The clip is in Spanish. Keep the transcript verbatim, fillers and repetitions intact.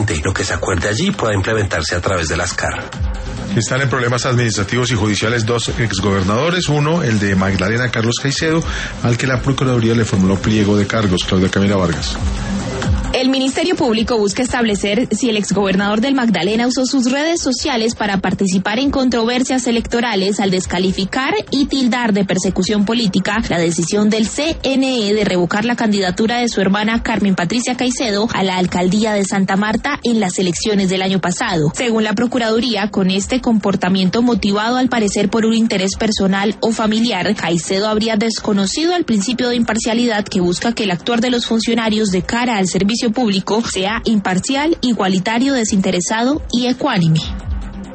importante. Lo que se acuerde allí pueda implementarse a través de las C A R. Están en problemas administrativos y judiciales dos exgobernadores. Uno, el de Magdalena, Carlos Caicedo, al que la Procuraduría le formuló pliego de cargos. Claudia Camila Vargas. El Ministerio Público busca establecer si el exgobernador del Magdalena usó sus redes sociales para participar en controversias electorales al descalificar y tildar de persecución política la decisión del C N E de revocar la candidatura de su hermana Carmen Patricia Caicedo a la alcaldía de Santa Marta en las elecciones del año pasado. Según la Procuraduría, con este comportamiento motivado al parecer por un interés personal o familiar, Caicedo habría desconocido el principio de imparcialidad que busca que el actuar de los funcionarios de cara al servicio público sea imparcial, igualitario, desinteresado y ecuánime.